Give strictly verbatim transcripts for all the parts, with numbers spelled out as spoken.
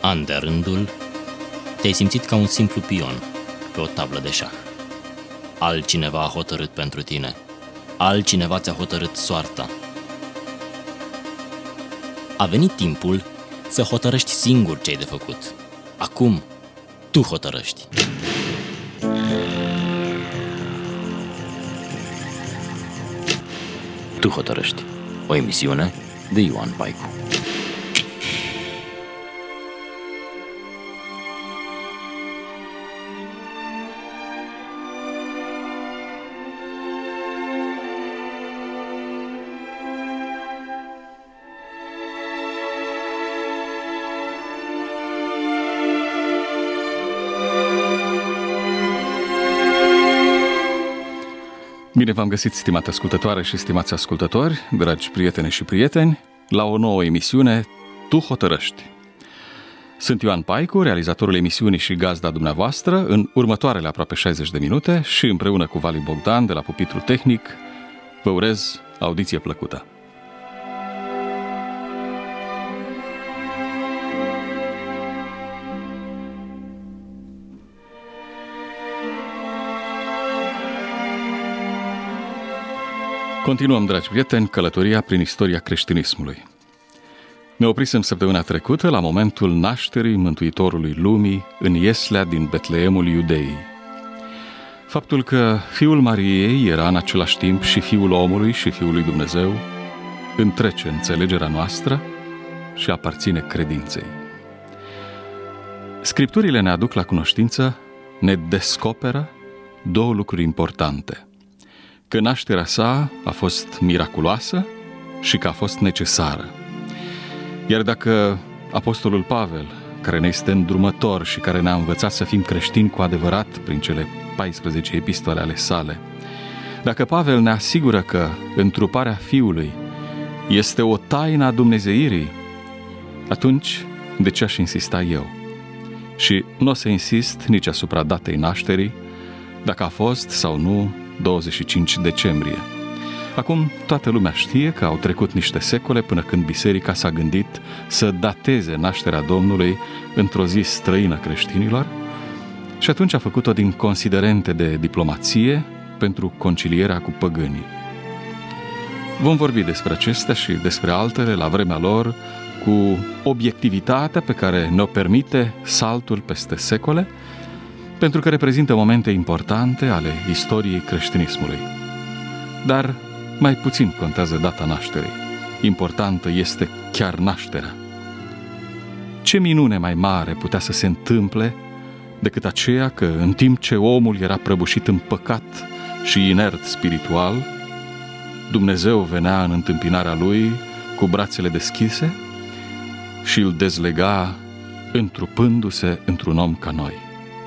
An de rândul, te-ai simțit ca un simplu pion pe o tablă de șah. Altcineva a hotărât pentru tine. Altcineva ți-a hotărât soarta. A venit timpul să hotărăști singur ce ai de făcut. Acum, tu hotărăști. Tu hotărăști. O emisiune de Ioan Paicu. Bine v-am găsit, stimate ascultătoare și stimați ascultători, dragi prietene și prieteni, la o nouă emisiune Tu hotărăști. Sunt Ioan Paicu, realizatorul emisiunii și gazda dumneavoastră în următoarele aproape șaizeci de minute și împreună cu Vali Bogdan de la Pupitru Tehnic vă urez audiție plăcută. Continuăm, dragi prieteni, călătoria prin istoria creștinismului. Ne oprisem săptămâna trecută la momentul nașterii Mântuitorului lumii în ieslea din Betleemul Iudeii. Faptul că Fiul Mariei era în același timp și Fiul omului și Fiul lui Dumnezeu întrece înțelegerea noastră și aparține credinței. Scripturile ne aduc la cunoștință, ne descoperă două lucruri importante: că nașterea sa a fost miraculoasă și că a fost necesară. Iar dacă Apostolul Pavel, care ne este îndrumător și care ne-a învățat să fim creștini cu adevărat prin cele paisprezece epistole ale sale, dacă Pavel ne asigură că întruparea Fiului este o taină a dumnezeirii, atunci de ce aș insista eu? Și nu o să insist nici asupra datei nașterii, dacă a fost sau nu douăzeci și cinci decembrie. Acum toată lumea știe că au trecut niște secole până când biserica s-a gândit să dateze nașterea Domnului într-o zi străină creștinilor și atunci a făcut-o din considerente de diplomație pentru concilierea cu păgânii. Vom vorbi despre acestea și despre altele la vremea lor, cu obiectivitatea pe care ne-o permite saltul peste secole, pentru că reprezintă momente importante ale istoriei creștinismului. Dar mai puțin contează data nașterii. Importantă este chiar nașterea. Ce minune mai mare putea să se întâmple decât aceea că, în timp ce omul era prăbușit în păcat și inert spiritual, Dumnezeu venea în întâmpinarea lui cu brațele deschise și îl dezlega întrupându-se într-un om ca noi.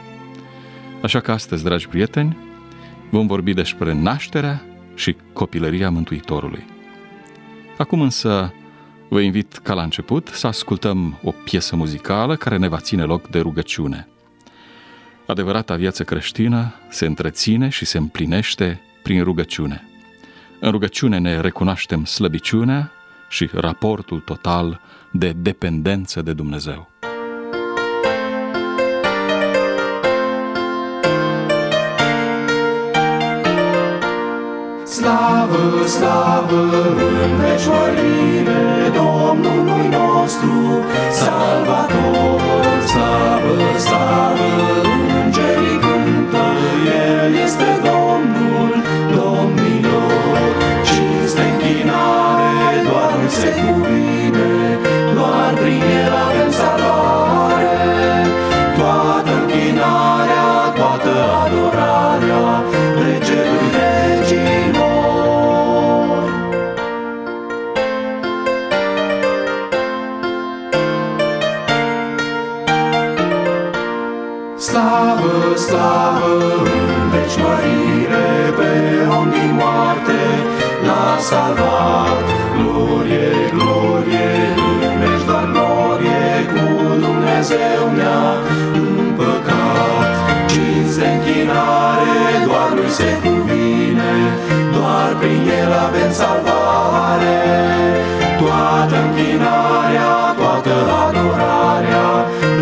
Așa că astăzi, dragi prieteni, vom vorbi despre nașterea și copilăria Mântuitorului. Acum însă vă invit ca la început să ascultăm o piesă muzicală care ne va ține loc de rugăciune. Adevărata viață creștină se întreține și se împlinește prin rugăciune. În rugăciune ne recunoaștem slăbiciunea și raportul total de dependență de Dumnezeu. Slavă, slavă, în veșmărire Domnului nostru, Salvator. Slavă, slavă, îngerii cântă, El este Domnul domnilor. Cinste, închinare, doar Lui se cuvine, doar prin El avem salvare. Toată închinarea, toată adorarea Regelui regilor. Slavă, slavă, în veci mărire, pe om din moarte l-a salvat. Glorie, glorie, în veci doar glorie, cu Dumnezeu ne-a împăcat. Cinste, închinare, doar Lui se cuvine, doar prin El avem salvare. Toată închinarea, toată adorarea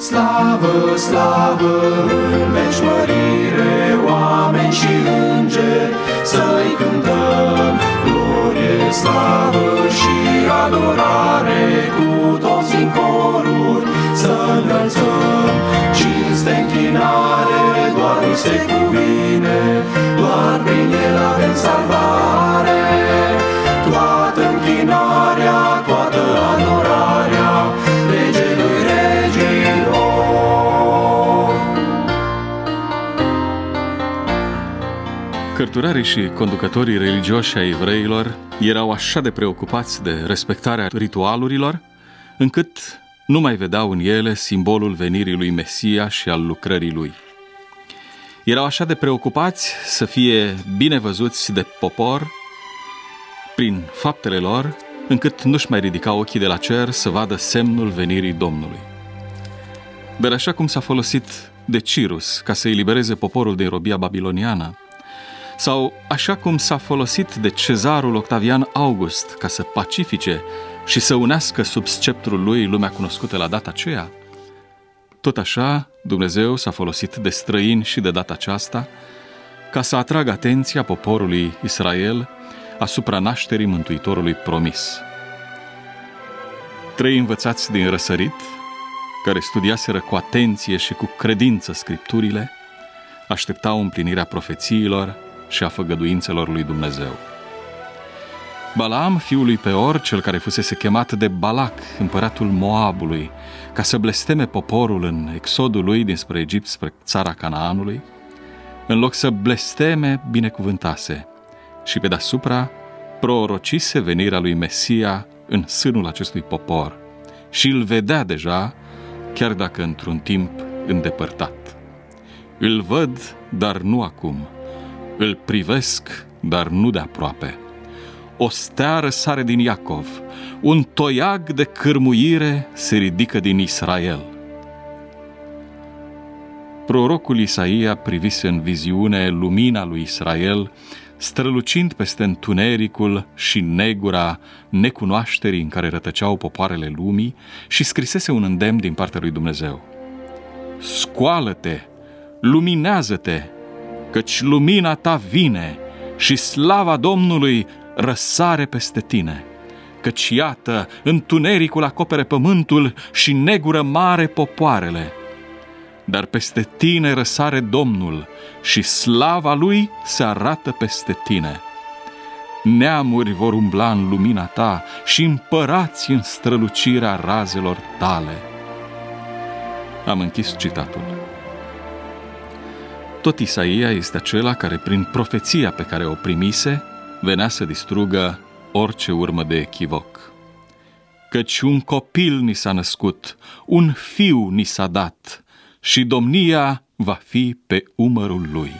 slavă, slavă, în veci mărire, oameni și îngeri, să-i cântăm glorie, slavă și adorare, cu toți în coruri să înălțăm cinste, închinare, doar lui se cuvine, doar prin el avem salvare. Toată închinarea, toată adorarea Regelui regilor. Cărturarii și conducătorii religioși ai evreilor erau așa de preocupați de respectarea ritualurilor, încât nu mai vedeau în ele simbolul venirii lui Mesia și al lucrării lui. Erau așa de preocupați să fie bine văzuți de popor prin faptele lor, încât nu-și mai ridica ochii de la cer să vadă semnul venirii Domnului. Dar așa cum s-a folosit de Cirus ca să elibereze poporul din robia babiloniană, sau așa cum s-a folosit de cezarul Octavian August ca să pacifice și să unească sub sceptrul lui lumea cunoscută la data aceea, tot așa Dumnezeu s-a folosit de străini și de data aceasta ca să atragă atenția poporului Israel asupra nașterii Mântuitorului promis. Trei învățați din răsărit, care studiaseră cu atenție și cu credință Scripturile, așteptau împlinirea profețiilor și a făgăduințelor lui Dumnezeu. Balaam, fiul lui Peor, cel care fusese chemat de Balac, împăratul Moabului, ca să blesteme poporul în exodul lui dinspre Egipt spre țara Canaanului, în loc să blesteme, binecuvântase și pe deasupra prorocise venirea lui Mesia în sânul acestui popor și îl vedea deja, chiar dacă într-un timp îndepărtat. Îl văd, dar nu acum. Îl privesc, dar nu de aproape. O stea răsare din Iacov, un toiag de cârmuire se ridică din Israel. Prorocul Isaia privise în viziune lumina lui Israel, strălucind peste întunericul și negura necunoașterii în care rătăceau popoarele lumii și scrisese un îndemn din partea lui Dumnezeu. Scoală-te, luminează-te, căci lumina ta vine și slava Domnului răsare peste tine. Căci iată, întunericul acopere pământul și negură mare popoarele. Dar peste tine răsare Domnul și slava Lui se arată peste tine. Neamuri vor umbla în lumina ta și împărați în strălucirea razelor tale. Am închis citatul. Tot Isaia este acela care, prin profeția pe care o primise, venea să distrugă orice urmă de echivoc. Căci un copil ni s-a născut, un fiu ni s-a dat, și domnia va fi pe umărul lui.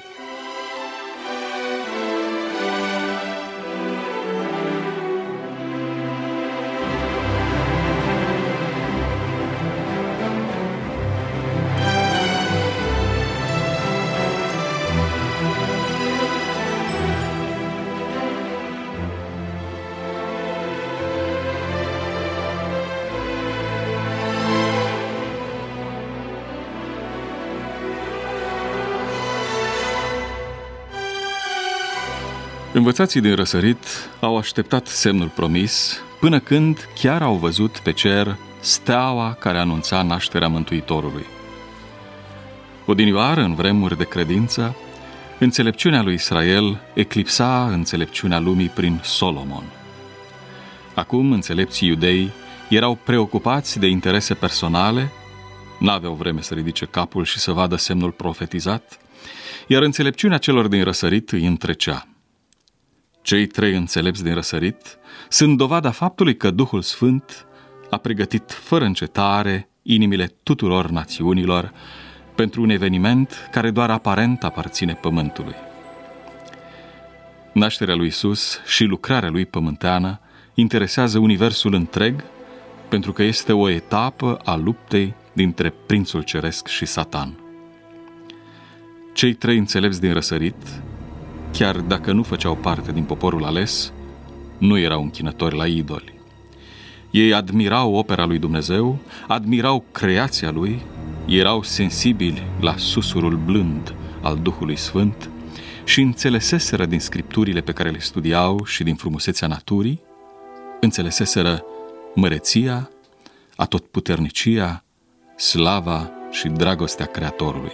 Învățații din răsărit au așteptat semnul promis până când chiar au văzut pe cer steaua care anunța nașterea Mântuitorului. Odinioară, în vremuri de credință, înțelepciunea lui Israel eclipsa înțelepciunea lumii prin Solomon. Acum, înțelepții iudei erau preocupați de interese personale, n-aveau vreme să ridice capul și să vadă semnul profetizat, iar înțelepciunea celor din răsărit îi întrecea. Cei trei înțelepți din răsărit sunt dovada faptului că Duhul Sfânt a pregătit fără încetare inimile tuturor națiunilor pentru un eveniment care doar aparent aparține pământului. Nașterea lui Iisus și lucrarea lui pământeană interesează universul întreg, pentru că este o etapă a luptei dintre Prințul Ceresc și Satan. Cei trei înțelepți din răsărit, chiar dacă nu făceau parte din poporul ales, nu erau închinători la idoli. Ei admirau opera lui Dumnezeu, admirau creația lui erau sensibili la susurul blând al Duhului Sfânt și înțeleseseră din scripturile pe care le studiau și din frumusețea naturii, înțeleseseră măreția, atotputernicia, slava și dragostea Creatorului.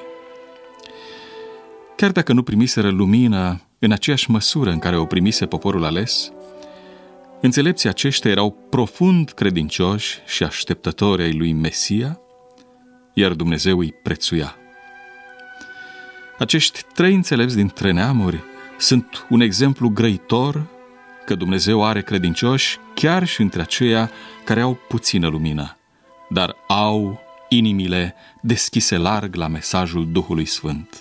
Chiar dacă nu primiseră lumină în aceeași măsură în care o primise poporul ales, înțelepții aceștia erau profund credincioși și așteptători ai lui Mesia, iar Dumnezeu îi prețuia. Acești trei înțelepți dintre neamuri sunt un exemplu grăitor că Dumnezeu are credincioși chiar și între aceia care au puțină lumină, dar au inimile deschise larg la mesajul Duhului Sfânt.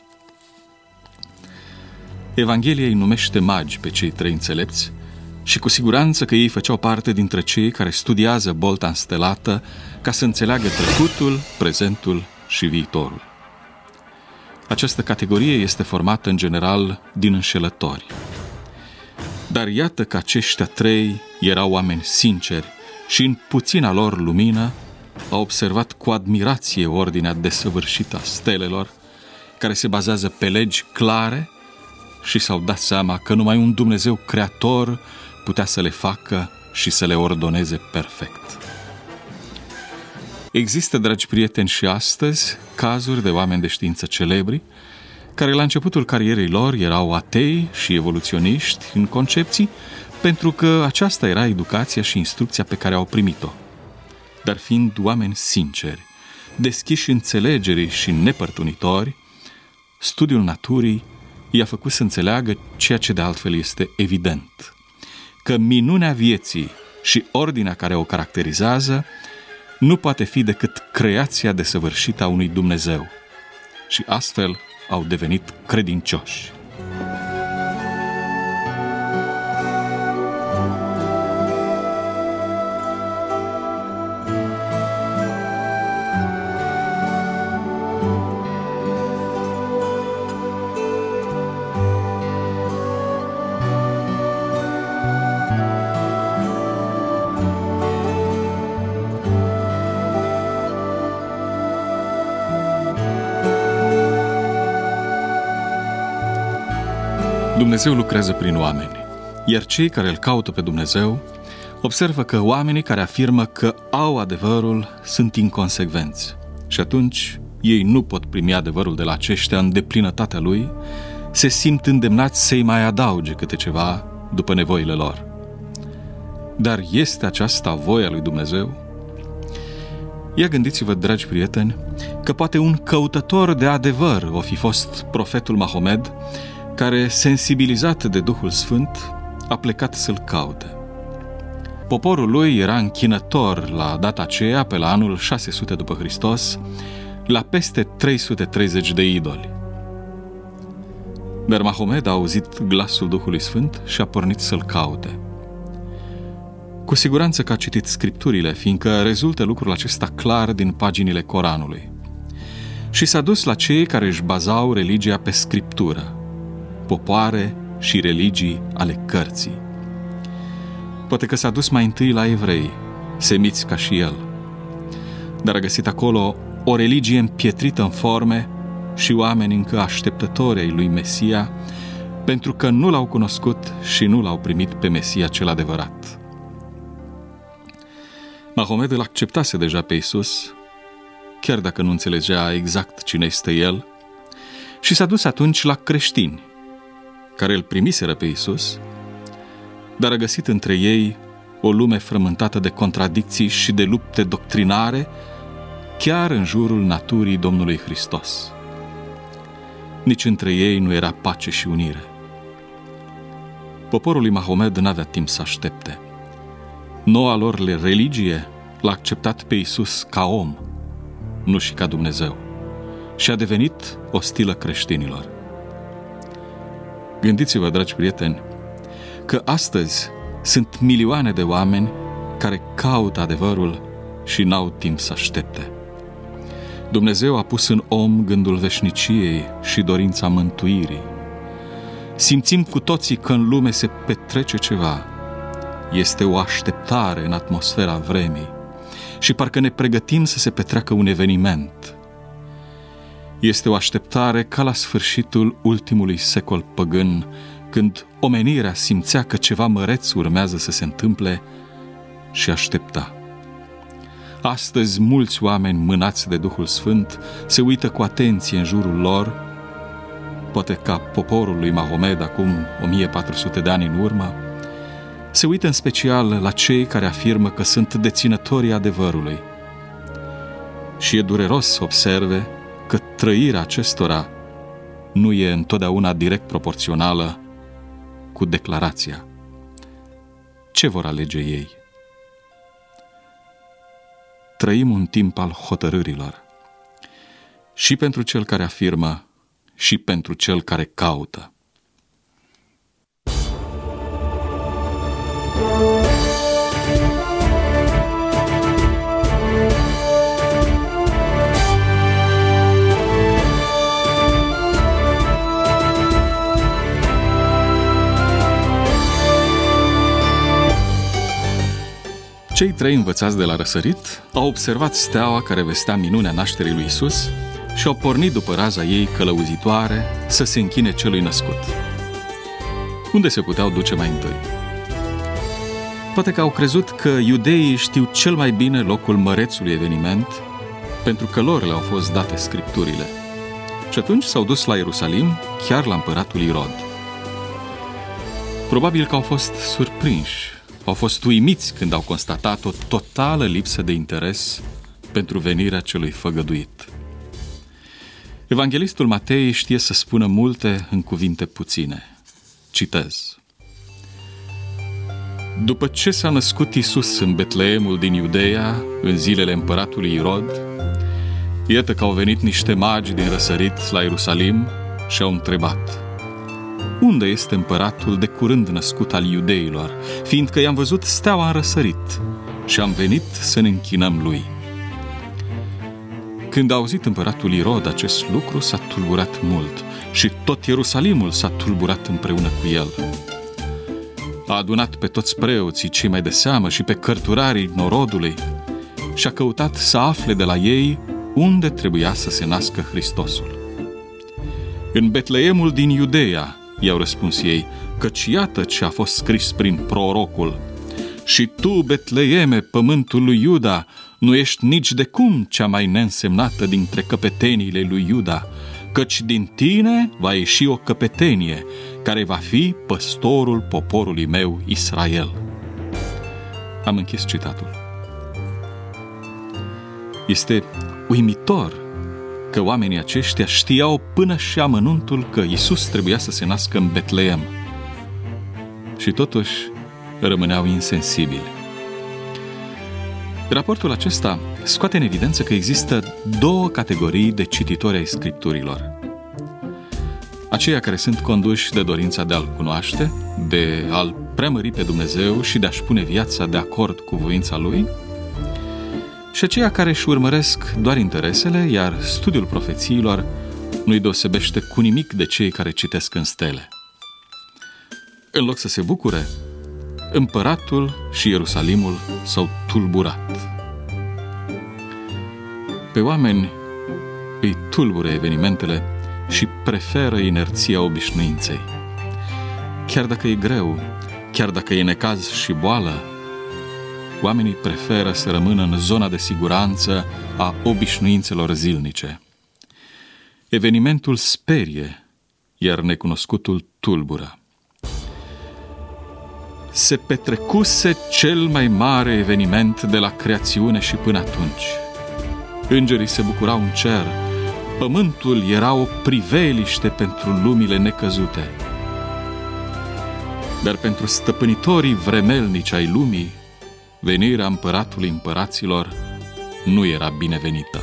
Evanghelia îi numește magi pe cei trei înțelepți și cu siguranță că ei făceau parte dintre cei care studiază bolta înstelată ca să înțeleagă trecutul, prezentul și viitorul. Această categorie este formată în general din înșelători. Dar iată că aceștia trei erau oameni sinceri și în puțina lor lumină au observat cu admirație ordinea desăvârșită a stelelor, care se bazează pe legi clare, și s-au dat seama că numai un Dumnezeu creator putea să le facă și să le ordoneze perfect. Există, dragi prieteni, și astăzi cazuri de oameni de știință celebri care la începutul carierei lor erau atei și evoluționiști în concepții, pentru că aceasta era educația și instrucția pe care au primit-o. Dar fiind oameni sinceri, deschiși înțelegerii și nepărtunitori, studiul naturii i-a făcut să înțeleagă ceea ce de altfel este evident, că minunea vieții și ordinea care o caracterizează nu poate fi decât creația desăvârșită a unui Dumnezeu, și astfel au devenit credincioși. Dumnezeu lucrează prin oameni, iar cei care îl caută pe Dumnezeu observă că oamenii care afirmă că au adevărul sunt inconsecvenți și atunci ei nu pot primi adevărul de la aceștia în deplinătatea lui, se simt îndemnați să-i mai adauge câte ceva după nevoile lor. Dar este aceasta voia lui Dumnezeu? Ia gândiți-vă, dragi prieteni, că poate un căutător de adevăr o fi fost profetul Mahomed, care, sensibilizat de Duhul Sfânt, a plecat să-l caute. Poporul lui era închinător la data aceea, pe la anul șase sute după Hristos, la peste trei sute treizeci de idoli. Dar Mahomed a auzit glasul Duhului Sfânt și a pornit să-l caute. Cu siguranță că a citit scripturile, fiindcă rezultă lucrul acesta clar din paginile Coranului. Și s-a dus la cei care își bazau religia pe scriptură, popoare și religii ale cărții. Poate că s-a dus mai întâi la evrei, semiți ca și el, dar a găsit acolo o religie împietrită în forme și oameni încă așteptători ai lui Mesia, pentru că nu l-au cunoscut și nu l-au primit pe Mesia cel adevărat. Mahomed îl acceptase deja pe Iisus, chiar dacă nu înțelegea exact cine este el, și s-a dus atunci la creștini, care îl primiseră pe Iisus, dar a găsit între ei o lume frământată de contradicții și de lupte doctrinare, chiar în jurul naturii Domnului Hristos. Nici între ei nu era pace și unire. Poporul lui Mahomed n-avea timp să aștepte. Noua lor religie l-a acceptat pe Iisus ca om, nu și ca Dumnezeu, și a devenit ostilă creștinilor. Gândiți-vă, dragi prieteni, că astăzi sunt milioane de oameni care caută adevărul și n-au timp să aștepte. Dumnezeu a pus în om gândul veșniciei și dorința mântuirii. Simțim cu toții că în lume se petrece ceva. Este o așteptare în atmosfera vremii. și parcă ne pregătim să se petreacă un eveniment. Este o așteptare ca la sfârșitul ultimului secol păgân, când omenirea simțea că ceva măreț urmează să se întâmple și aștepta. Astăzi, mulți oameni mânați de Duhul Sfânt se uită cu atenție în jurul lor, poate ca poporul lui Mahomed acum o mie patru sute de ani în urmă, se uită în special la cei care afirmă că sunt deținătorii adevărului. Și e dureros să observe că trăirea acestora nu e întotdeauna direct proporțională cu declarația. Ce vor alege ei? Trăim un timp al hotărârilor, și pentru cel care afirmă, și pentru cel care caută. Cei trei învățați de la răsărit au observat steaua care vestea minunea nașterii lui Isus și au pornit după raza ei călăuzitoare să se închine celui născut. Unde se puteau duce mai întâi? Poate că au crezut că iudeii știu cel mai bine locul mărețului eveniment, pentru că lor le-au fost date scripturile. Și atunci s-au dus la Ierusalim, chiar la împăratul Irod. Probabil că au fost surprinși, au fost uimiți când au constatat o totală lipsă de interes pentru venirea celui făgăduit. Evanghelistul Matei știe să spună multe în cuvinte puține. Citez. După ce s-a născut Isus în Betleemul din Iudeea, în zilele împăratului Irod, iată că au venit niște magi din răsărit la Ierusalim și au întrebat: unde este împăratul de curând născut al iudeilor, fiindcă i-am văzut steaua în răsărit și am venit să ne închinăm lui. Când a auzit împăratul Irod acest lucru, s-a tulburat mult și tot Ierusalimul s-a tulburat împreună cu el. A adunat pe toți preoții cei mai de seamă și pe cărturarii norodului și a căutat să afle de la ei unde trebuia să se nască Hristosul. În Betleemul din Iudeea, i-au răspuns ei, căci iată ce a fost scris prin prorocul: și tu, Betleeme, pământul lui Iuda, nu ești nici de cum cea mai neînsemnată dintre căpeteniile lui Iuda, căci din tine va ieși o căpetenie, care va fi păstorul poporului meu Israel. Am închis citatul. Este uimitor că oamenii aceștia știau până și amănuntul că Isus trebuia să se nască în Betleem. Și totuși rămâneau insensibili. Raportul acesta scoate în evidență că există două categorii de cititori ai Scripturilor. Aceia care sunt conduși de dorința de a-L cunoaște, de a-L preamări pe Dumnezeu și de a-și pune viața de acord cu voința Lui, și aceia care își urmăresc doar interesele, iar studiul profețiilor nu-i deosebește cu nimic de cei care citesc în stele. În loc să se bucure, împăratul și Ierusalimul s-au tulburat. Pe oameni îi tulbure evenimentele și preferă inerția obișnuinței. Chiar dacă e greu, chiar dacă e necaz și boală, oamenii preferă să rămână în zona de siguranță a obișnuințelor zilnice. Evenimentul sperie, iar necunoscutul tulbură. Se petrecuse cel mai mare eveniment de la creațiune și până atunci. Îngerii se bucurau în cer, pământul era o priveliște pentru lumile necăzute. Dar pentru stăpânitorii vremelnici ai lumii, venirea împăratului împăraților nu era binevenită.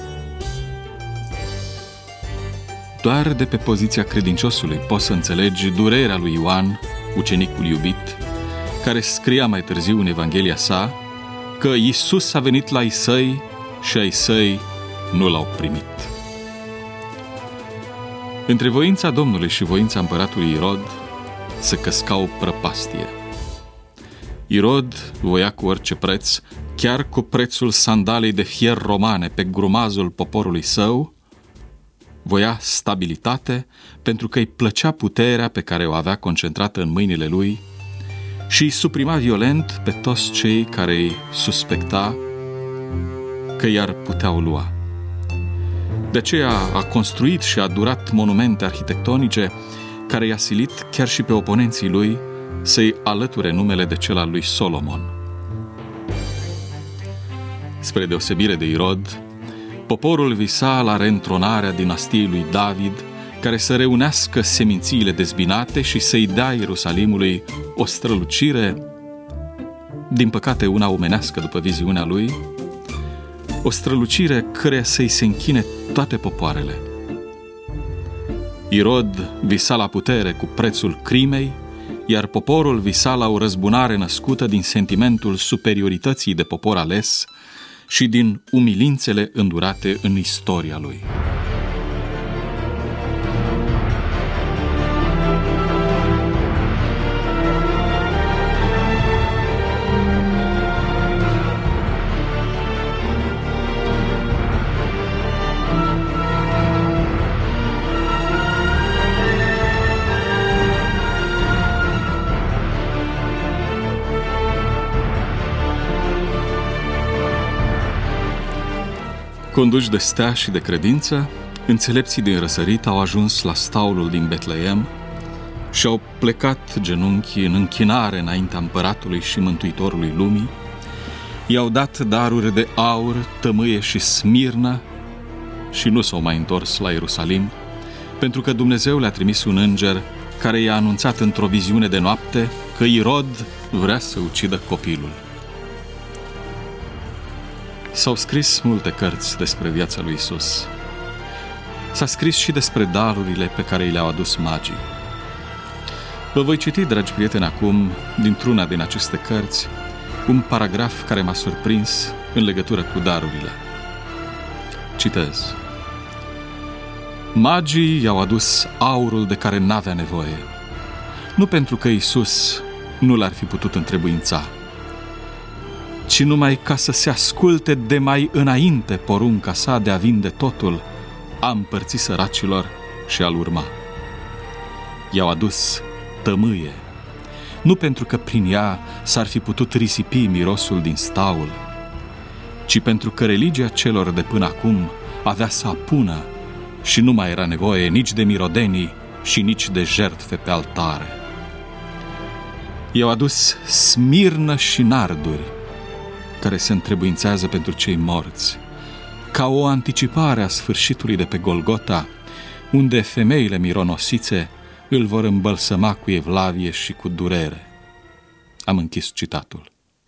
Doar de pe poziția credinciosului poți să înțelegi durerea lui Ioan, ucenicul iubit, care scria mai târziu în Evanghelia sa că Iisus a venit la ai săi și ai săi nu l-au primit. Între voința Domnului și voința împăratului Irod se căsca o prăpastie. Irod voia cu orice preț, chiar cu prețul sandalei de fier romane pe grumazul poporului său, voia stabilitate pentru că îi plăcea puterea pe care o avea concentrată în mâinile lui și îi suprima violent pe toți cei care îi suspecta că i-ar putea o lua. De aceea a construit și a durat monumente arhitectonice care i-a silit chiar și pe oponenții lui să-i alăture numele de cel al lui Solomon. Spre deosebire de Irod, poporul visa la reîntronarea dinastiei lui David, care să reunească semințiile dezbinate și să-i dea Ierusalimului o strălucire, din păcate una omenească după viziunea lui, o strălucire căreia să-i se închine toate popoarele. Irod visa la putere cu prețul crimei, iar poporul visa la o răzbunare născută din sentimentul superiorității de popor ales și din umilințele îndurate în istoria lui. Conduși de stea și de credință, înțelepții din răsărit au ajuns la staulul din Betleem și au plecat genunchii în închinare înaintea împăratului și mântuitorului lumii, i-au dat daruri de aur, tămâie și smirnă și nu s-au mai întors la Ierusalim, pentru că Dumnezeu le-a trimis un înger care i-a anunțat într-o viziune de noapte că Irod vrea să ucidă copilul. S-au scris multe cărți despre viața lui Isus. S-a scris și despre darurile pe care i le-au adus magii. Vă voi citi, dragi prieteni, acum, dintr-una din aceste cărți, un paragraf care m-a surprins în legătură cu darurile. Citez. Magii i-au adus aurul de care n-avea nevoie, nu pentru că Isus nu l-ar fi putut întrebuința, ci numai ca să se asculte de mai înainte porunca sa de a vinde totul, a împărți săracilor și a-l urma. I-au adus tămâie, nu pentru că prin ea s-ar fi putut risipi mirosul din staul, ci pentru că religia celor de până acum avea să apună și nu mai era nevoie nici de mirodenii și nici de jertfe pe altare. I-au adus smirnă și narduri, care se întrebuințează pentru cei morți, ca o anticipare a sfârșitului de pe Golgota, unde femeile mironosițe îl vor îmbălsăma cu evlavie și cu durere. Am închis citatul.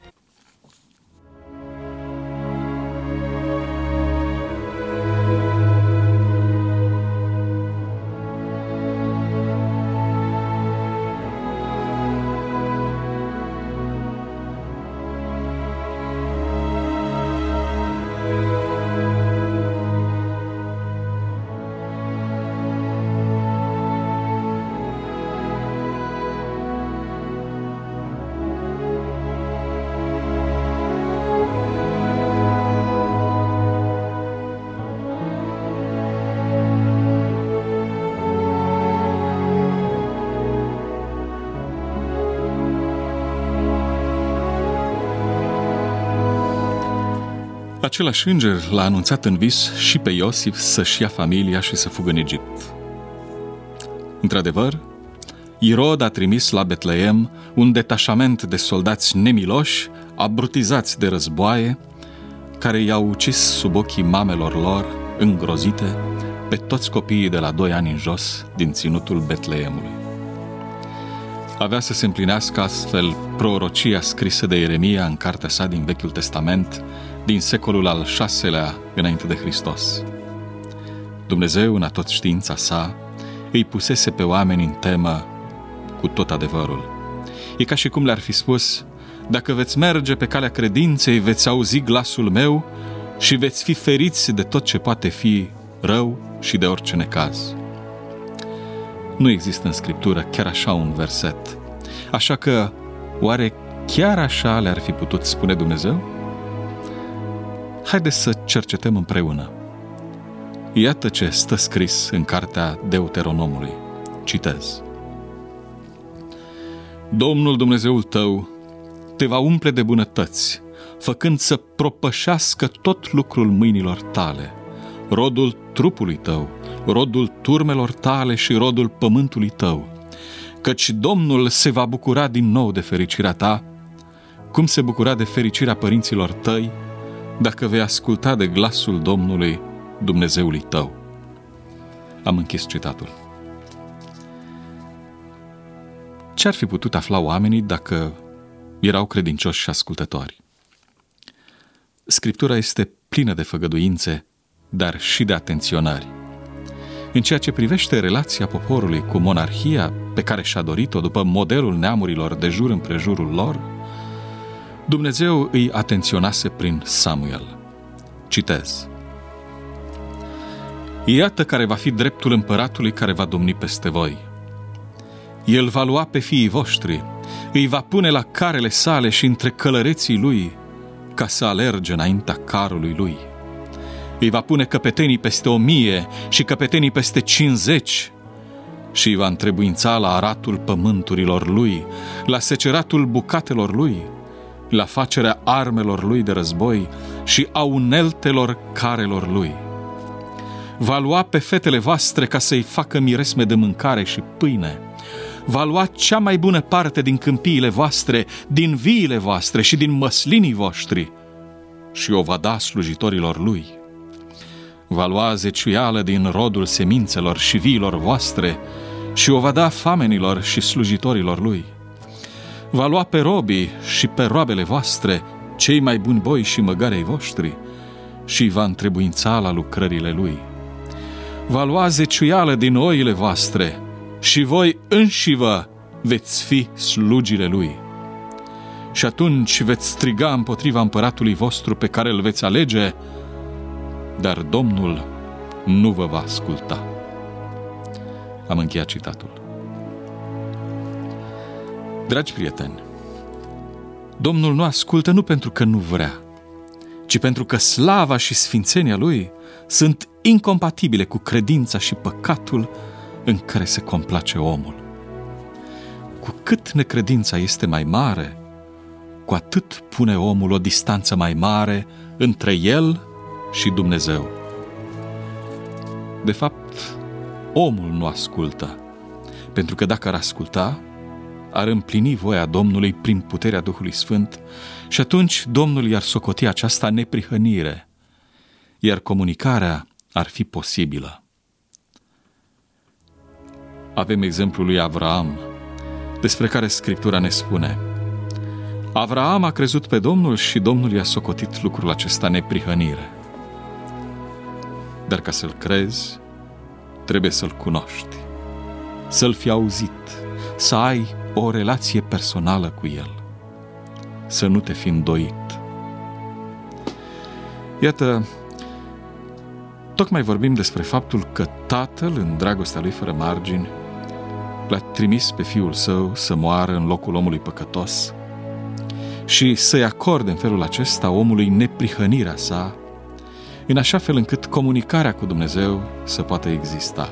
Același înger l-a anunțat în vis și pe Iosif să-și ia familia și să fugă în Egipt. Într-adevăr, Irod a trimis la Betleem un detașament de soldați nemiloși, abrutizați de războaie, care i-au ucis sub ochii mamelor lor, îngrozite, pe toți copiii de la doi ani în jos din ținutul Betleemului. Avea să se împlinească astfel prorocia scrisă de Ieremia în cartea sa din Vechiul Testament, din secolul al șaselea înainte de Hristos. Dumnezeu, în atotștiința sa, îi pusese pe oameni în temă cu tot adevărul. E ca și cum le-ar fi spus: dacă veți merge pe calea credinței, veți auzi glasul meu și veți fi feriți de tot ce poate fi rău și de orice necaz. Nu există în Scriptură chiar așa un verset. Așa că, oare chiar așa le-ar fi putut spune Dumnezeu? Haideți să cercetăm împreună. Iată ce stă scris în cartea Deuteronomului. Citez. Domnul Dumnezeul tău te va umple de bunătăți, făcând să propășească tot lucrul mâinilor tale, rodul trupului tău, rodul turmelor tale și rodul pământului tău, căci Domnul se va bucura din nou de fericirea ta, cum se bucura de fericirea părinților tăi, dacă vei asculta de glasul Domnului Dumnezeului tău. Am închis citatul. Ce ar fi putut afla oamenii dacă erau credincioși și ascultători? Scriptura este plină de făgăduințe, dar și de atenționări. În ceea ce privește relația poporului cu monarhia pe care și-a dorit-o după modelul neamurilor de jur împrejurul lor, Dumnezeu îi atenționase prin Samuel. Citez. Iată care va fi dreptul împăratului care va domni peste voi. El va lua pe fiii voștri, îi va pune la carele sale și între călăreții lui, ca să alerge înaintea carului lui. Îi va pune căpetenii peste o mie și căpetenii peste cincizeci și îi va întrebuința la aratul pământurilor lui, la seceratul bucatelor lui, la facerea armelor lui de război și a uneltelor carelor lui. Va lua pe fetele voastre ca să-i facă miresme de mâncare și pâine. Va lua cea mai bună parte din câmpiile voastre, din viile voastre și din măslinii voștri și o va da slujitorilor lui. Va lua zeciuială din rodul semințelor și viilor voastre și o va da famenilor și slujitorilor lui. Va lua pe robii și pe roabele voastre, cei mai buni boi și măgarei voștri, și va întrebuința la lucrările lui. Va lua zeciuială din oile voastre și voi înșivă veți fi slugile lui. Și atunci veți striga împotriva împăratului vostru pe care îl veți alege, dar Domnul nu vă va asculta. Am încheiat citatul. Dragi prieteni, Domnul nu ascultă nu pentru că nu vrea, ci pentru că slava și sfințenia Lui sunt incompatibile cu credința și păcatul în care se complace omul. Cu cât necredința este mai mare, cu atât pune omul o distanță mai mare între el și Dumnezeu. De fapt, omul nu ascultă, pentru că dacă ar asculta, ar împlini voia Domnului prin puterea Duhului Sfânt și atunci Domnul i-ar socoti aceasta neprihănire, iar comunicarea ar fi posibilă. Avem exemplul lui Avraam, despre care Scriptura ne spune: Avraam a crezut pe Domnul și Domnul i-a socotit lucrul acesta neprihănire. Dar ca să-L crezi, trebuie să-L cunoști, să-L fi auzit, să ai o relație personală cu El, să nu te fi îndoit. Iată, tocmai vorbim despre faptul că Tatăl, în dragostea Lui fără margini, L-a trimis pe Fiul Său să moară în locul omului păcătos și să-i acorde în felul acesta omului neprihănirea sa, în așa fel încât comunicarea cu Dumnezeu să poată exista.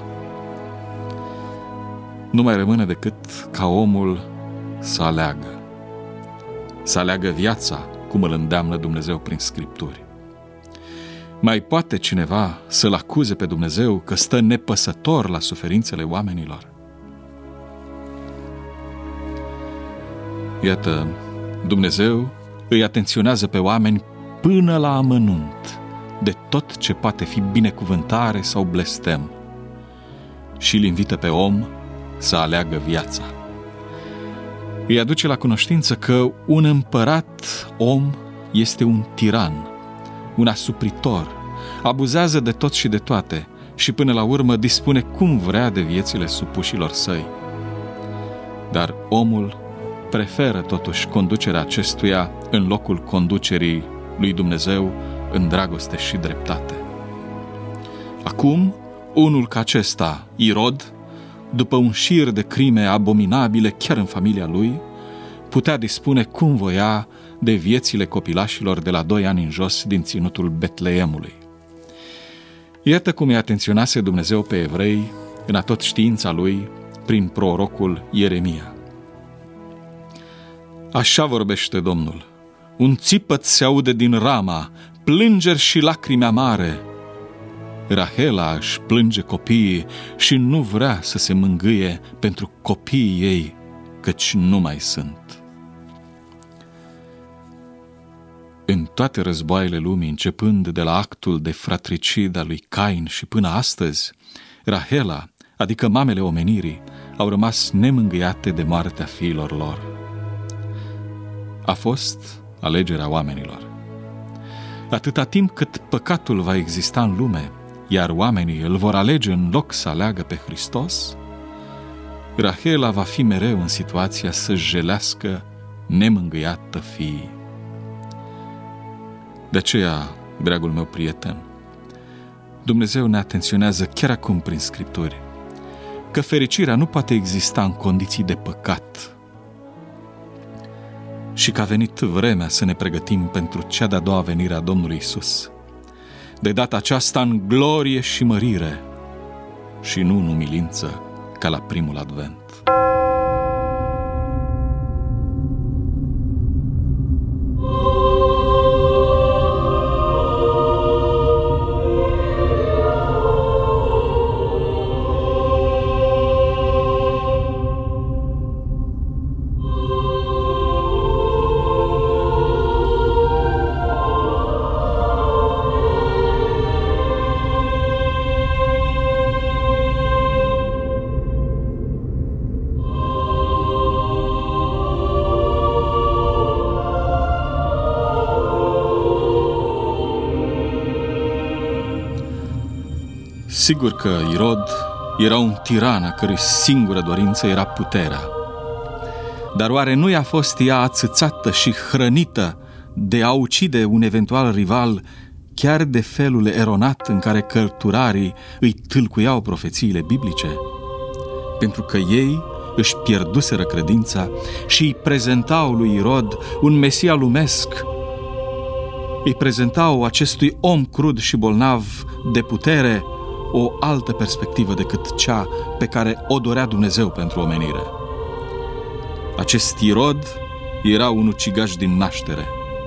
Nu mai rămâne decât ca omul să aleagă, să aleagă viața cum îl îndeamnă Dumnezeu prin Scripturi. Mai poate cineva să-L acuze pe Dumnezeu că stă nepăsător la suferințele oamenilor? Iată, Dumnezeu îi atenționează pe oameni până la amănunt de tot ce poate fi binecuvântare sau blestem și îl invită pe om să aleagă viața. Îi aduce la cunoștință că un împărat om este un tiran, un asupritor, abuzează de tot și de toate și până la urmă dispune cum vrea de viețile supușilor săi. Dar omul preferă totuși conducerea acestuia în locul conducerii lui Dumnezeu în dragoste și dreptate. Acum, unul ca acesta, Irod, după un șir de crime abominabile chiar în familia lui, putea dispune cum voia de viețile copilașilor de la doi ani în jos din ținutul Betleemului. Iată cum îi atenționase Dumnezeu pe evrei în atot știința lui prin prorocul Ieremia. Așa vorbește Domnul: un țipăt se aude din Rama, plângeri și lacrimi amare. Rahela își plânge copiii și nu vrea să se mângâie pentru copiii ei, căci nu mai sunt. În toate războaiele lumii, începând de la actul de fratricid al lui Cain și până astăzi, Rahela, adică mamele omenirii, au rămas nemângâiate de moartea fiilor lor. A fost alegerea oamenilor. Atâta timp cât păcatul va exista în lume, iar oamenii îl vor alege în loc să aleagă pe Hristos, Rahela va fi mereu în situația să-și jelească nemângâiată fiii. De aceea, dragul meu prieten, Dumnezeu ne atenționează chiar acum prin Scripturi că fericirea nu poate exista în condiții de păcat și că a venit vremea să ne pregătim pentru cea de-a doua venire a Domnului Iisus, de data aceasta în glorie și mărire și nu în umilință ca la primul advent. Sigur că Irod era un tiran a cărui singură dorință era puterea. Dar oare nu i-a fost ea ațățată și hrănită de a ucide un eventual rival chiar de felul eronat în care cărturarii îi tâlcuiau profețiile biblice? Pentru că ei își pierduseră credința și îi prezentau lui Irod un Mesia lumesc, îi prezentau acestui om crud și bolnav de putere o altă perspectivă decât cea pe care o dorea Dumnezeu pentru omenire. Acest Irod era un ucigaș din naștere.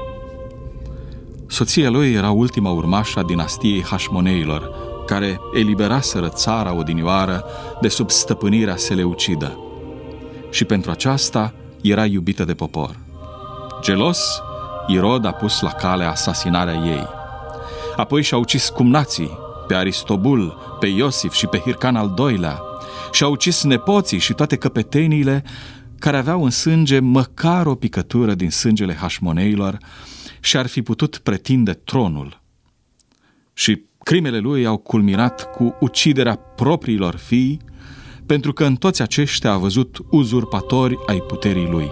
Soția lui era ultima urmașă a dinastiei Hașmoneilor, care eliberaseră țara odinioară de sub stăpânirea seleucidă. Și pentru aceasta era iubită de popor. Gelos, Irod a pus la cale asasinarea ei. Apoi și-a ucis cumnații, pe Aristobul, pe Iosif și pe Hircan al doilea, și-a ucis nepoții și toate căpeteniile care aveau în sânge măcar o picătură din sângele Hașmoneilor și ar fi putut pretinde tronul. Și crimele lui au culminat cu uciderea propriilor fii, pentru că în toți aceștia a văzut uzurpatori ai puterii lui.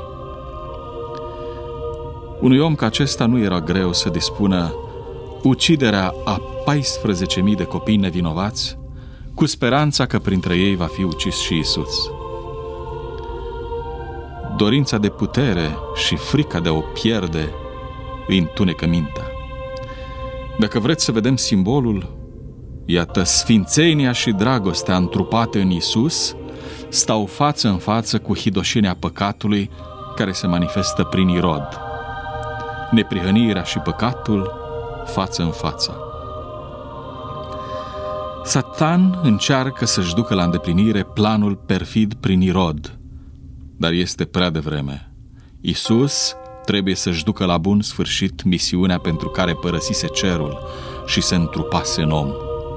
Unui om ca acesta nu era greu să dispună uciderea a paisprezece mii de copii nevinovați, cu speranța că printre ei va fi ucis și Iisus. Dorința de putere și frica de a o pierde îi întunecă mintea. Dacă vreți să vedem simbolul, iată, sfințenia și dragostea întrupate în Iisus stau față în față cu hidoșenia păcatului care se manifestă prin Irod. Neprihănirea și păcatul față în față. Satan încearcă să-și ducă la îndeplinire planul perfid prin Irod, dar este prea devreme. Iisus trebuie să-și ducă la bun sfârșit misiunea pentru care părăsise cerul și se întrupase în om.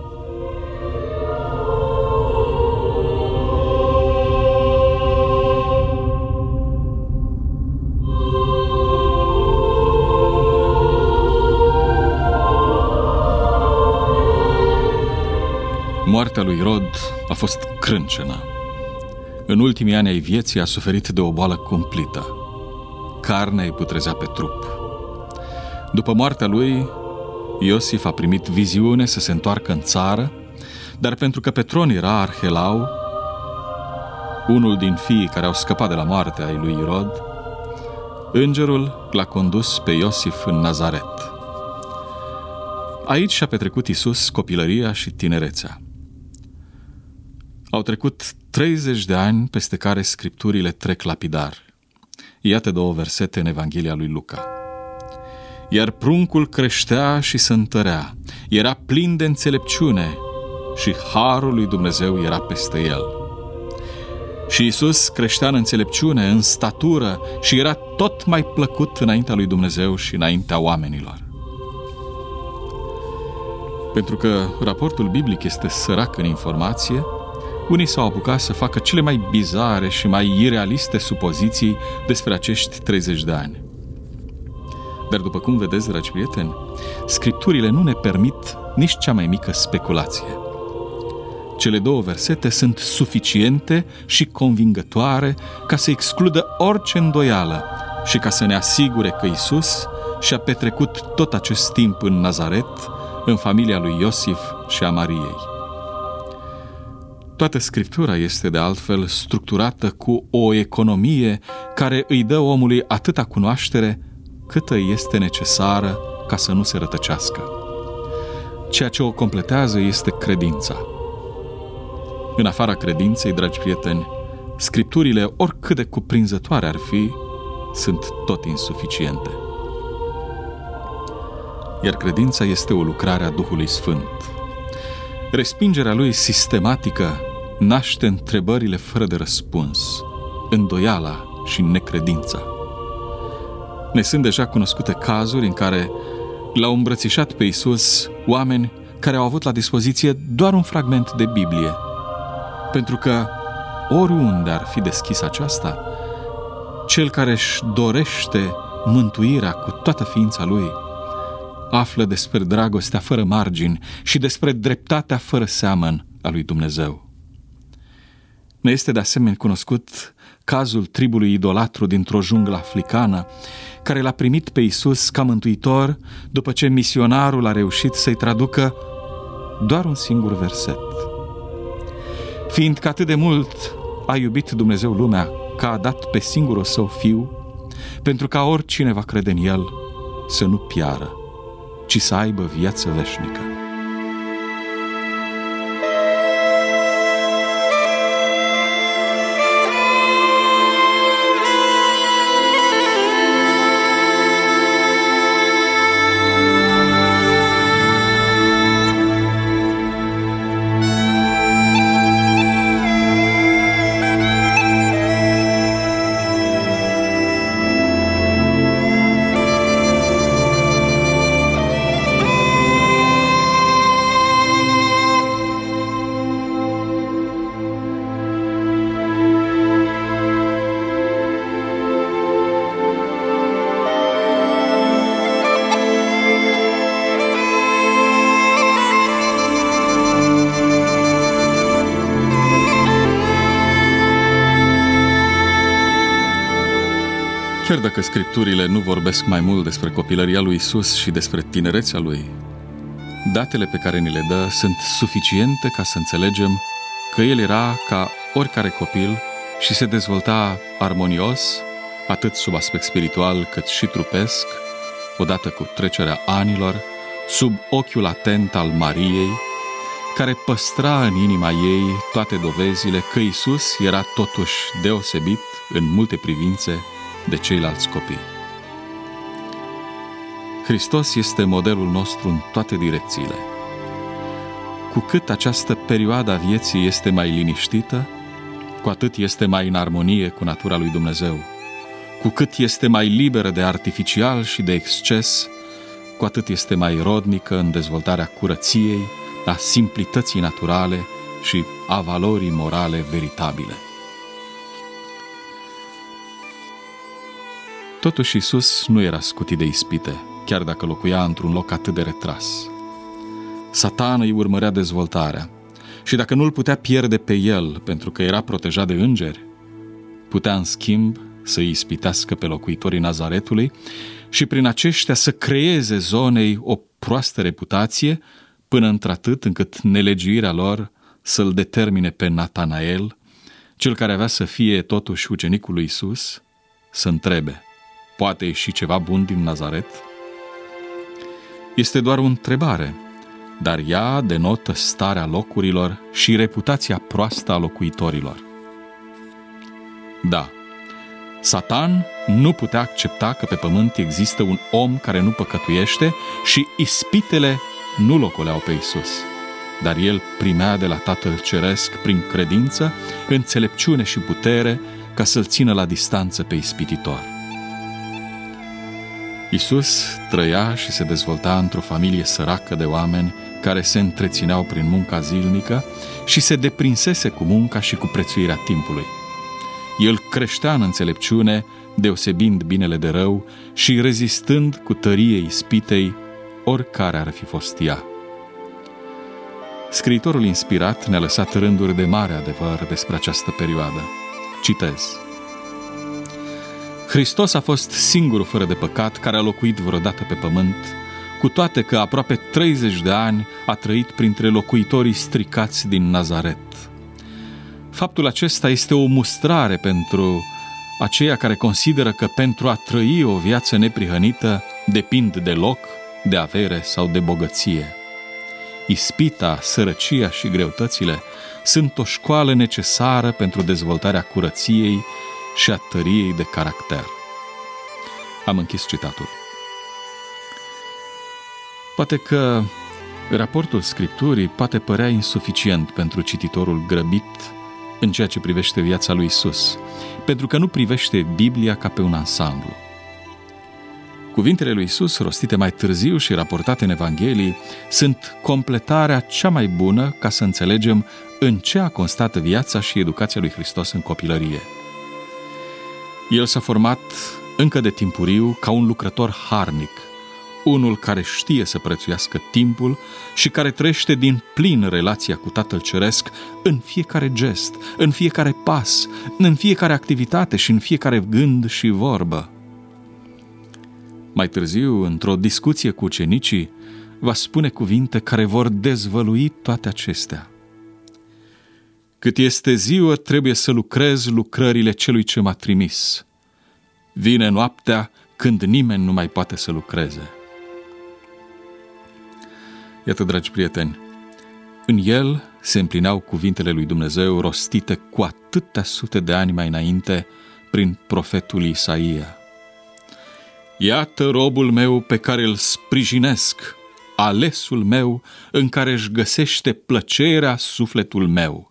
Moartea lui Irod a fost crâncenă. În ultimii ani ai vieții a suferit de o boală cumplită. Carnea îi putrezea pe trup. După moartea lui, Iosif a primit viziune să se întoarcă în țară, dar pentru că pe tron era Arhelau, unul din fiii care au scăpat de la moartea ai lui Irod, Îngerul l-a condus pe Iosif în Nazaret. Aici și-a petrecut Iisus copilăria și tinerețea. Au trecut treizeci de ani peste care Scripturile trec lapidar. Iată două versete în Evanghelia lui Luca. Iar pruncul creștea și se întărea, era plin de înțelepciune și harul lui Dumnezeu era peste el. Și Iisus creștea în înțelepciune, în statură și era tot mai plăcut înaintea lui Dumnezeu și înaintea oamenilor. Pentru că raportul biblic este sărac în informație, unii s-au apucat să facă cele mai bizare și mai irealiste supoziții despre acești treizeci de ani. Dar după cum vedeți, dragi prieteni, Scripturile nu ne permit nici cea mai mică speculație. Cele două versete sunt suficiente și convingătoare ca să excludă orice îndoială și ca să ne asigure că Iisus și-a petrecut tot acest timp în Nazaret, în familia lui Iosif și a Mariei. Toată Scriptura este de altfel structurată cu o economie care îi dă omului atâta cunoaștere câtă este necesară ca să nu se rătăcească. Ceea ce o completează este credința. În afara credinței, dragi prieteni, Scripturile, oricât de cuprinzătoare ar fi, sunt tot insuficiente. Iar credința este o lucrare a Duhului Sfânt. Respingerea lui sistematică naște întrebările fără de răspuns, îndoiala și necredința. Ne sunt deja cunoscute cazuri în care l-au îmbrățișat pe Iisus oameni care au avut la dispoziție doar un fragment de Biblie, pentru că oriunde ar fi deschis aceasta, cel care își dorește mântuirea cu toată ființa lui află despre dragostea fără margini și despre dreptatea fără seamăn a lui Dumnezeu. Ne este de asemenea cunoscut cazul tribului idolatru dintr-o junglă africană, care l-a primit pe Iisus ca mântuitor după ce misionarul a reușit să-i traducă doar un singur verset. Fiindcă atât de mult a iubit Dumnezeu lumea, că a dat pe singurul său Fiu, pentru ca oricine va crede în El să nu piară, ci să aibă viață veșnică. Chiar dacă Scripturile nu vorbesc mai mult despre copilăria lui Iisus și despre tinerețea lui, datele pe care ni le dă sunt suficiente ca să înțelegem că el era ca oricare copil și se dezvolta armonios, atât sub aspect spiritual cât și trupesc, odată cu trecerea anilor, sub ochiul atent al Mariei, care păstra în inima ei toate dovezile că Iisus era totuși deosebit în multe privințe de ceilalți copii. Hristos este modelul nostru în toate direcțiile. Cu cât această perioadă a vieții este mai liniștită, cu atât este mai în armonie cu natura lui Dumnezeu. Cu cât este mai liberă de artificial și de exces, cu atât este mai rodnică în dezvoltarea curăției, a simplității naturale și a valorii morale veritabile. Totuși Iisus nu era scutit de ispite, chiar dacă locuia într-un loc atât de retras. Satan îi urmărea dezvoltarea și dacă nu îl putea pierde pe el pentru că era protejat de îngeri, putea în schimb să îi ispitească pe locuitorii Nazaretului și prin aceștia să creeze zonei o proastă reputație până într-atât încât nelegiuirea lor să-l determine pe Natanael, cel care avea să fie totuși ucenicul lui Iisus, să întrebe: poate ieși ceva bun din Nazaret? Este doar o întrebare, dar ea denotă starea locurilor și reputația proastă a locuitorilor. Da, Satan nu putea accepta că pe pământ există un om care nu păcătuiește și ispitele nu l-ocoleau pe Iisus, dar el primea de la Tatăl Ceresc, prin credință, înțelepciune și putere ca să-l țină la distanță pe ispititor. Iisus trăia și se dezvolta într-o familie săracă de oameni care se întrețineau prin munca zilnică și se deprinsese cu munca și cu prețuirea timpului. El creștea în înțelepciune, deosebind binele de rău și rezistând cu tărie ispitei, oricare ar fi fost ea. Scriitorul inspirat ne-a lăsat rânduri de mare adevăr despre această perioadă. Citez: Hristos a fost singurul fără de păcat care a locuit vreodată pe pământ, cu toate că aproape treizeci de ani a trăit printre locuitorii stricați din Nazaret. Faptul acesta este o mustrare pentru aceia care consideră că pentru a trăi o viață neprihănită depind de loc, de avere sau de bogăție. Ispita, sărăcia și greutățile sunt o școală necesară pentru dezvoltarea curăției și a tăriei de caracter. Am închis citatul. Poate că raportul Scripturii poate părea insuficient pentru cititorul grăbit în ceea ce privește viața lui Iisus, pentru că nu privește Biblia ca pe un ansamblu. Cuvintele lui Iisus, rostite mai târziu și raportate în Evanghelii, sunt completarea cea mai bună ca să înțelegem în ce a constat viața și educația lui Hristos în copilărie. El s-a format încă de timpuriu ca un lucrător harnic, unul care știe să prețuiască timpul și care trăiește din plin relația cu Tatăl Ceresc în fiecare gest, în fiecare pas, în fiecare activitate și în fiecare gând și vorbă. Mai târziu, într-o discuție cu ucenicii, va spune cuvinte care vor dezvălui toate acestea. Cât este ziua, trebuie să lucrez lucrările celui ce m-a trimis. Vine noaptea când nimeni nu mai poate să lucreze. Iată, dragi prieteni, în el se împlineau cuvintele lui Dumnezeu rostite cu atâtea sute de ani mai înainte prin profetul Isaia. Iată robul meu pe care îl sprijinesc, alesul meu în care își găsește plăcerea sufletul meu.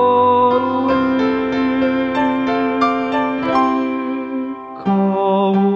Oh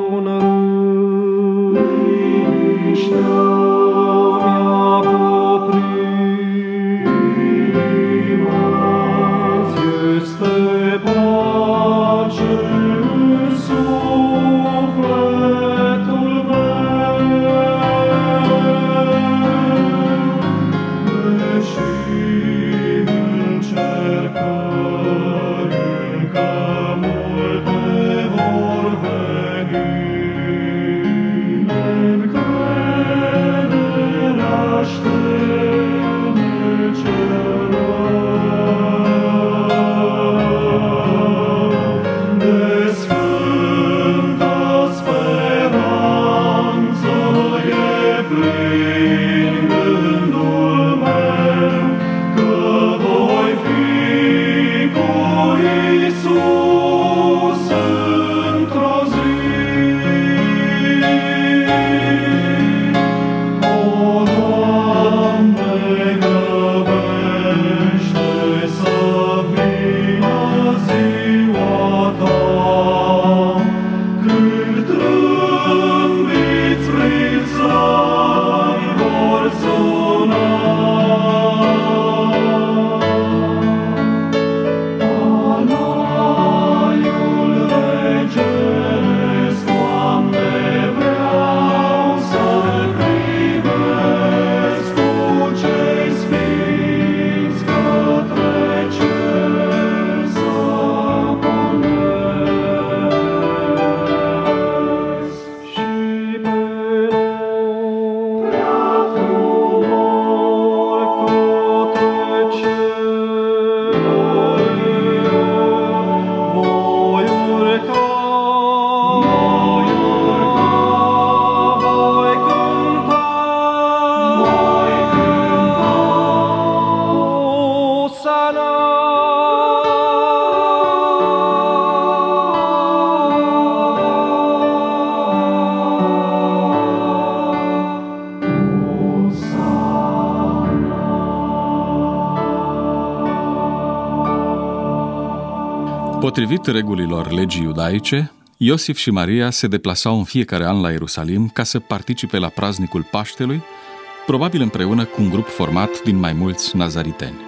Potrivit regulilor legii iudaice, Iosif și Maria se deplasau în fiecare an la Ierusalim ca să participe la praznicul Paștelui, probabil împreună cu un grup format din mai mulți nazariteni.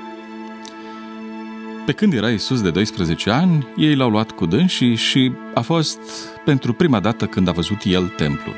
Pe când era Iisus de doisprezece ani, ei l-au luat cu dânsii și a fost pentru prima dată când a văzut el templul.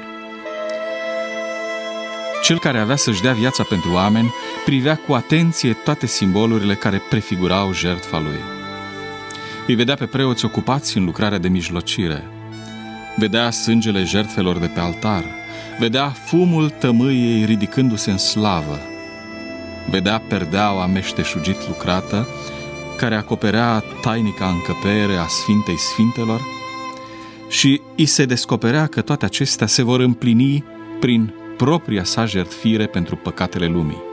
Cel care avea să-și dea viața pentru oameni privea cu atenție toate simbolurile care prefigurau jertfa lui. Îi vedea pe preoți ocupați în lucrarea de mijlocire, vedea sângele jertfelor de pe altar, vedea fumul tămâiei ridicându-se în slavă, vedea perdeaua meșteșugit lucrată care acoperea tainica încăpere a Sfintei Sfintelor și îi se descoperea că toate acestea se vor împlini prin propria sa jertfire pentru păcatele lumii.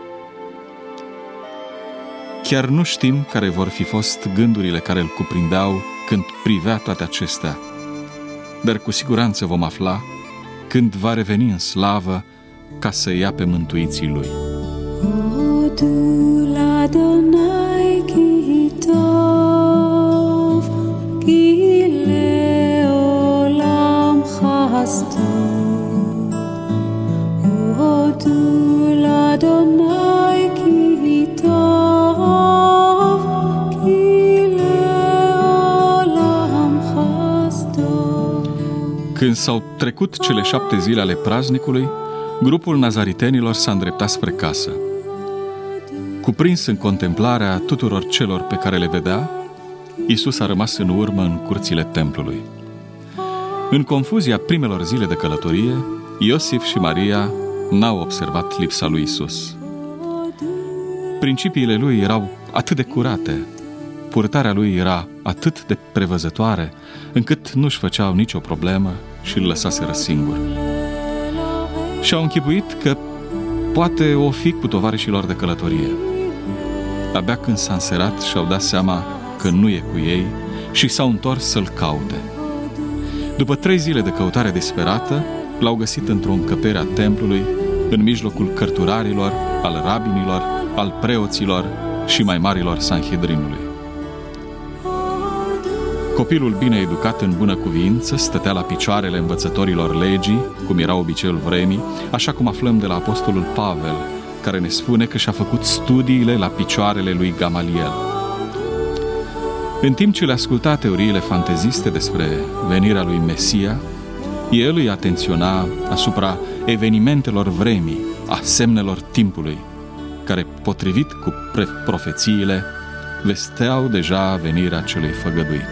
Chiar nu știm care vor fi fost gândurile care îl cuprindeau când privea toate acestea, dar cu siguranță vom afla când va reveni în slavă ca să ia pe mântuiții lui. O tu l'Adonai ki tov, ki leolam chasdov. O tu l'Adonai ki tov, ki leolam chasdov. Când s-au trecut cele șapte zile ale praznicului, grupul nazaritenilor s-a îndreptat spre casă. Cuprins în contemplarea tuturor celor pe care le vedea, Iisus a rămas în urmă în curțile templului. În confuzia primelor zile de călătorie, Iosif și Maria n-au observat lipsa lui Iisus. Principiile lui erau atât de curate, purtarea lui era atât de prevăzătoare, încât nu-și făceau nicio problemă și îl lăsaseră singur. Și-au închipuit că poate o fi cu tovarășilor de călătorie. Abia când s-a înserat și-au dat seama că nu e cu ei și s-au întors să-l caute. După trei zile de căutare disperată, l-au găsit într-o încăpere a templului, în mijlocul cărturarilor, al rabinilor, al preoților și mai marilor Sanhedrinului. Copilul bine educat în bună cuvință stătea la picioarele învățătorilor legii, cum era obiceiul vremii, așa cum aflăm de la apostolul Pavel, care ne spune că și-a făcut studiile la picioarele lui Gamaliel. În timp ce le asculta teoriile fanteziste despre venirea lui Mesia, el îi atenționa asupra evenimentelor vremii, a semnelor timpului, care, potrivit cu profețiile, vesteau deja venirea celui făgăduit.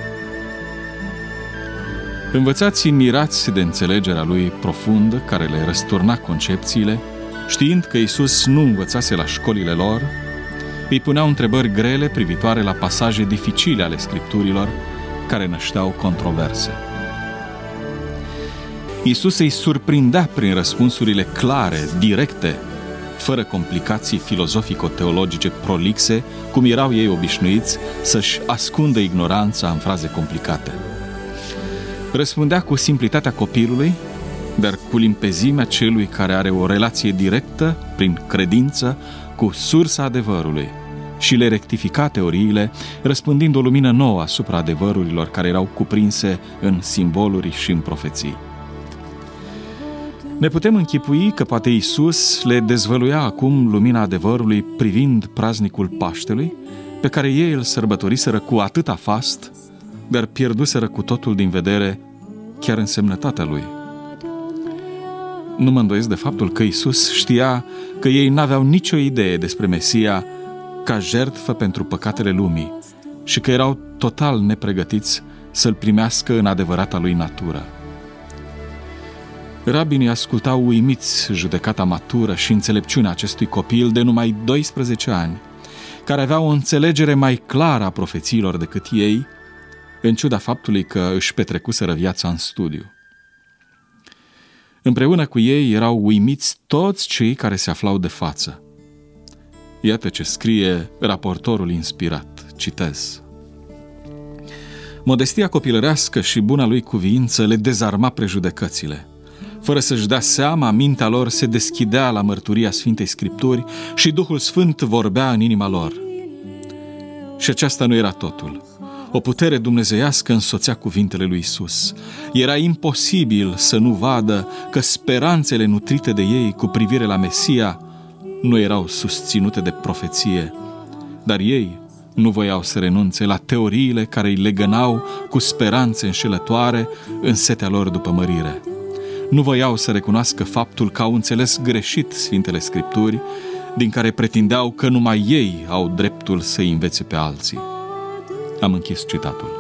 Învățații mirați de înțelegerea lui profundă, care le răsturna concepțiile, știind că Iisus nu învățase la școlile lor, îi puneau întrebări grele privitoare la pasaje dificile ale Scripturilor, care nășteau controverse. Iisus îi surprindea prin răspunsurile clare, directe, fără complicații filozofico-teologice prolixe, cum erau ei obișnuiți să-și ascundă ignoranța în fraze complicate. Răspundea cu simplitatea copilului, dar cu limpezimea celui care are o relație directă, prin credință, cu sursa adevărului și le rectifica teoriile, răspândind o lumină nouă asupra adevărurilor care erau cuprinse în simboluri și în profeții. Ne putem închipui că poate Iisus le dezvăluia acum lumina adevărului privind praznicul Paștelui, pe care ei îl sărbătoriseră cu atâta fast, dar pierduseră cu totul din vedere chiar însemnătatea lui. Nu mă îndoiesc de faptul că Iisus știa că ei n-aveau nicio idee despre Mesia ca jertfă pentru păcatele lumii și că erau total nepregătiți să-l primească în adevărata lui natură. Rabinii ascultau uimiți judecata matură și înțelepciunea acestui copil de numai doisprezece ani, care avea o înțelegere mai clară a profețiilor decât ei, în ciuda faptului că își petrecuseră viața în studiu. Împreună cu ei erau uimiți toți cei care se aflau de față. Iată ce scrie raportorul inspirat, citez. Modestia copilărească și buna lui cuviință le dezarma prejudecățile. Fără să-și dea seama, mintea lor se deschidea la mărturia Sfintei Scripturi și Duhul Sfânt vorbea în inima lor. Și aceasta nu era totul. O putere dumnezeiască însoțea cuvintele lui Isus. Era imposibil să nu vadă că speranțele nutrite de ei cu privire la Mesia nu erau susținute de profeție, dar ei nu voiau să renunțe la teoriile care îi legănau cu speranțe înșelătoare în setea lor după mărire. Nu voiau să recunoască faptul că au înțeles greșit Sfintele Scripturi, din care pretindeau că numai ei au dreptul să-i învețe pe alții. Am închis citatul.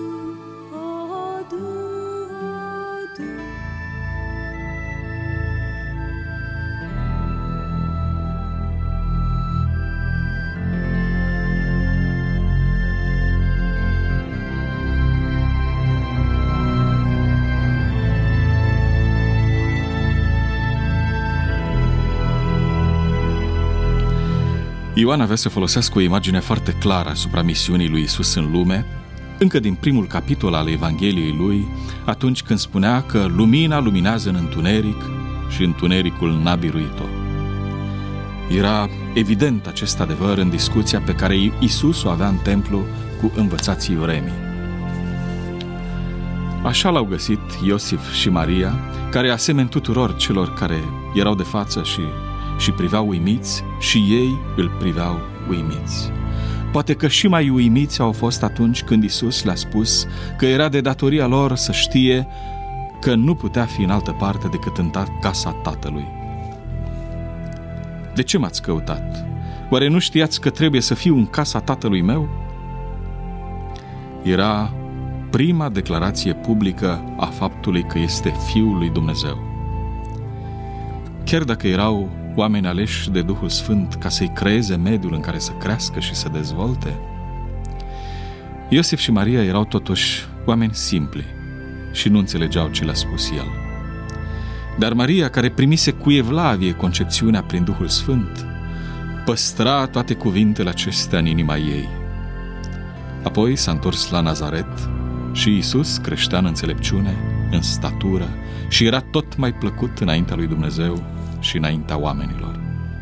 Ioan avea să folosească o imagine foarte clară asupra misiunii lui Isus în lume, încă din primul capitol al Evangheliei lui, atunci când spunea că lumina luminează în întuneric și întunericul n-a biruit-o. Era evident acest adevăr în discuția pe care Isus o avea în templu cu învățații vremii. Așa l-au găsit Iosif și Maria, care, asemeni tuturor celor care erau de față și și priveau uimiți, și ei îl priveau uimiți. Poate că și mai uimiți au fost atunci când Isus le-a spus că era de datoria lor să știe că nu putea fi în altă parte decât în casa Tatălui. De ce m-ați căutat? Oare nu știați că trebuie să fiu în casa Tatălui meu? Era prima declarație publică a faptului că este Fiul lui Dumnezeu. Chiar dacă erau oameni aleși de Duhul Sfânt ca să-i creeze mediul în care să crească și să dezvolte, Iosif și Maria erau totuși oameni simpli și nu înțelegeau ce le-a spus el. Dar Maria, care primise cu evlavie concepțiunea prin Duhul Sfânt, păstra toate cuvintele acestea în inima ei. Apoi s-a întors la Nazaret și Iisus creștea în înțelepciune, în statură și era tot mai plăcut înaintea lui Dumnezeu și înaintea oamenilor.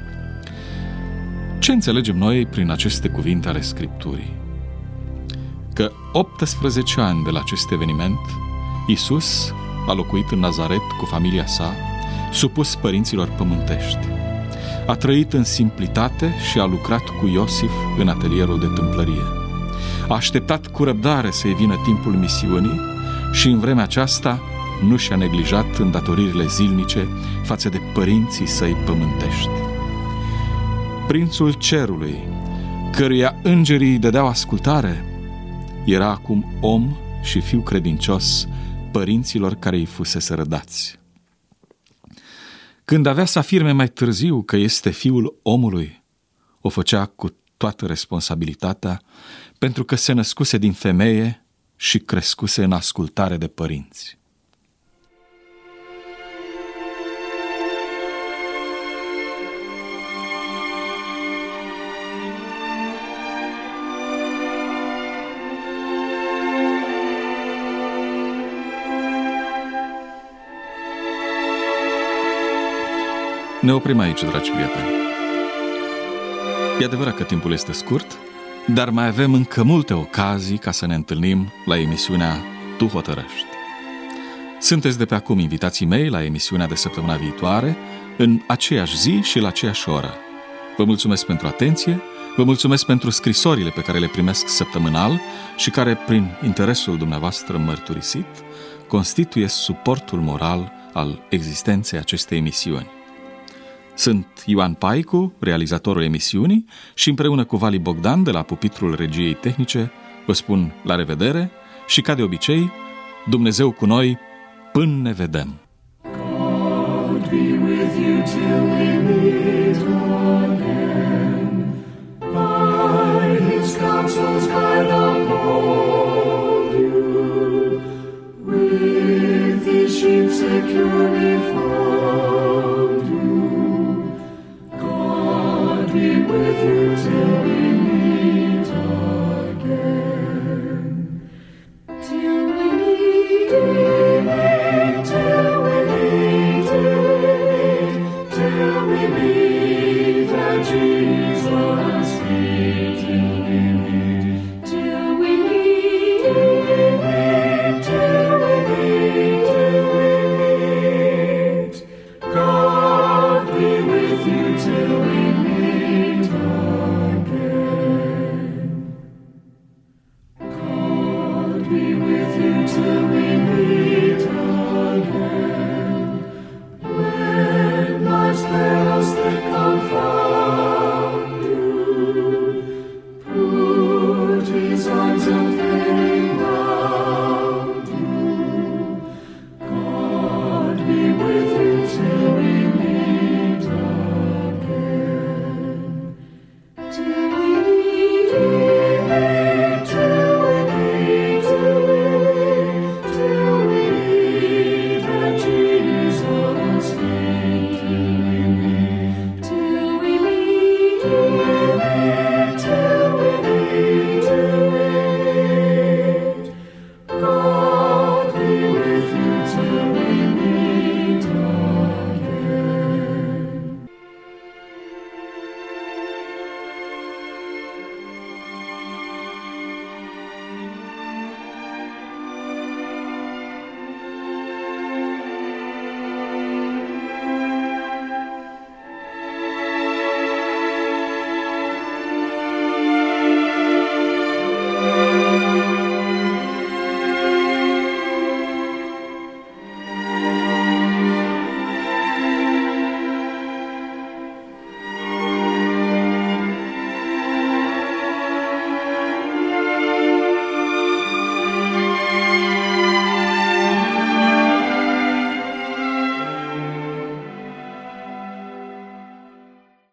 Ce înțelegem noi prin aceste cuvinte ale Scripturii? Că optsprezece ani de la acest eveniment, Iisus a locuit în Nazaret cu familia sa, supus părinților pământești. A trăit în simplitate și a lucrat cu Iosif în atelierul de tâmplărie. A așteptat cu răbdare să-i vină timpul misiunii și în vremea aceasta nu și-a neglijat îndatoririle zilnice față de părinții săi pământești. Prințul cerului, căruia îngerii dădeau ascultare, era acum om și fiu credincios părinților care îi fusese rădați. Când avea să afirme mai târziu că este Fiul omului, o făcea cu toată responsabilitatea, pentru că se născuse din femeie și crescuse în ascultare de părinți. Ne oprim aici, dragi prieteni. E adevărat că timpul este scurt, dar mai avem încă multe ocazii ca să ne întâlnim la emisiunea Tu Hotărăști. Sunteți de pe acum invitații mei la emisiunea de săptămâna viitoare, în aceeași zi și la aceeași oră. Vă mulțumesc pentru atenție, vă mulțumesc pentru scrisorile pe care le primesc săptămânal și care, prin interesul dumneavoastră mărturisit, constituie suportul moral al existenței acestei emisiuni. Sunt Ioan Paicu, realizatorul emisiunii, și împreună cu Vali Bogdan de la pupitrul regiei tehnice vă spun la revedere și, ca de obicei, Dumnezeu cu noi până ne vedem. God be with you till we meet again. By his counsels,